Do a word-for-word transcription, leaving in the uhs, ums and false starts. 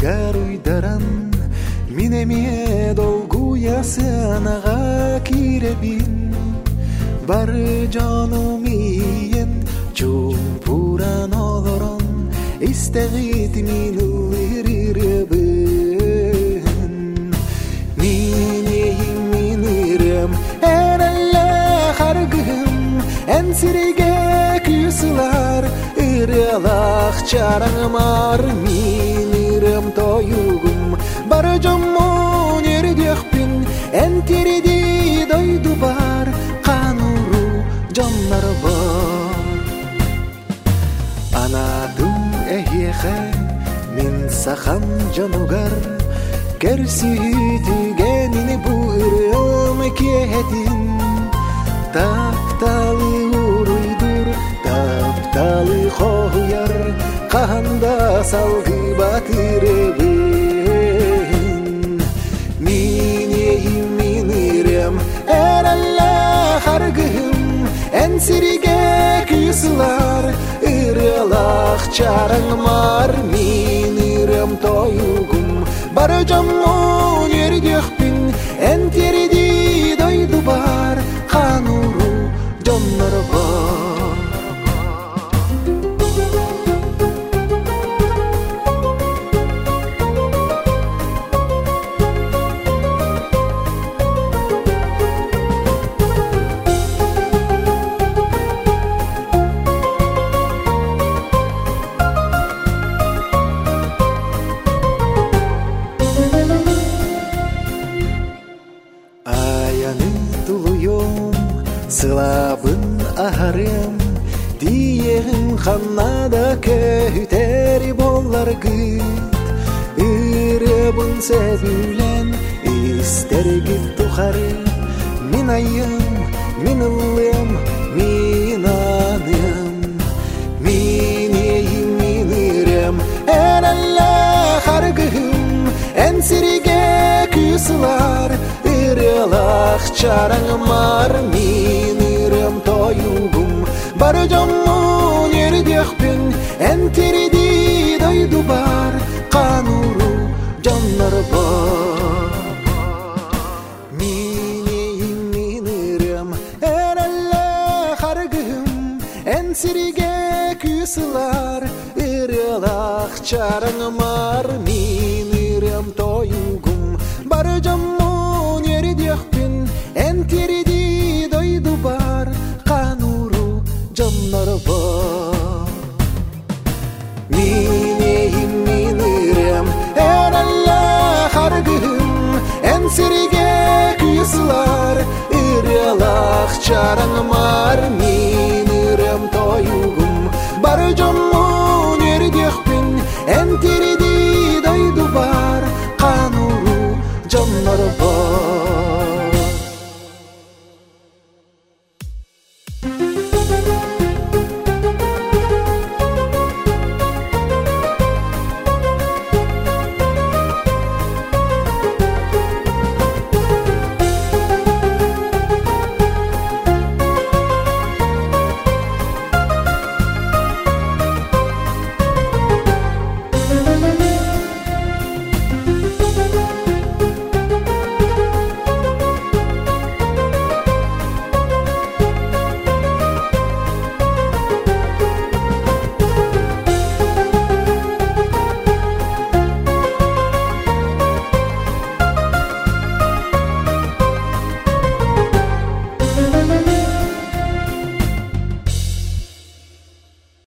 гаруйдаран минеме долгуя сынаға киребин бары жаным иен чумпуран олорон истегит мин улириребин минейим минирем эрелле харгым энсириге күйсылар ырылах чараңмар минирем тоюгум бары жоммон ердехпин энтириди дойду бар кануру жоннар бар анадым эхеха мен сахан жанугар керситигенини буырым киетин тапталы уруйдур тапталы хояр каханда салгы батыребин минейим минирем эрелле харгым энсириге күйсылар ырылах чараңмар минирем тоюгум бары жоммон ердехпин энтериди дойду бар кануру жоннор бар Сылабын ахарым диегін ханнада көйтері болар гыт үребін сөбілен істергіт тухары мин айым, мин ылым, мин аным мин eyim, мин ырым әрәлі харгым әнсіриге күйсылар ырылах чараңмар минирем тоюгум бары жоммон ердехпин энтириди дойду бар кануру жоннор бар минейим минирем эрелле харгым энсириге күйсылар ырылах чараңмар минирем тоюгум бары жоммон ердехпин энтириди дойду бар кануру жоннор бар минейим минирем эрелле харгым энсириге күйсылар ырылах чараңмар